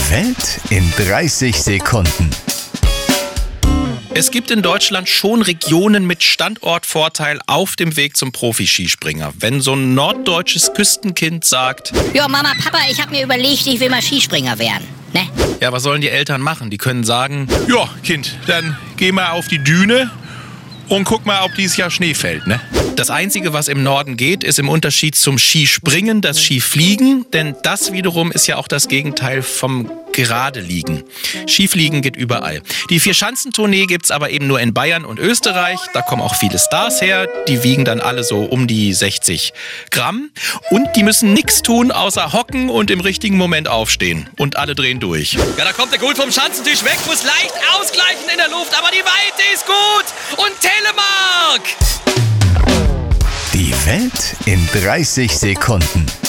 Die Welt in 30 Sekunden. Es gibt in Deutschland schon Regionen mit Standortvorteil auf dem Weg zum Profi-Skispringer. Wenn so ein norddeutsches Küstenkind sagt: Ja, Mama, Papa, ich habe mir überlegt, ich will mal Skispringer werden. Ne? Ja, was sollen die Eltern machen? Die können sagen: Ja, Kind, dann geh mal auf die Düne und guck mal, ob dieses Jahr Schnee fällt, ne? Das Einzige, was im Norden geht, ist im Unterschied zum Skispringen das Skifliegen, denn das wiederum ist ja auch das Gegenteil vom Geradeliegen. Skifliegen geht überall. Die Vierschanzentournee gibt's aber eben nur in Bayern und Österreich. Da kommen auch viele Stars her. Die wiegen dann alle so um die 60 Gramm. Und die müssen nichts tun, außer hocken und im richtigen Moment aufstehen. Und alle drehen durch. Ja, da kommt der Gut vom Schanzentisch weg, muss leicht ausgleichen in der Luft, aber die Weite ist gut. Und Telemark! Die Welt in 30 Sekunden.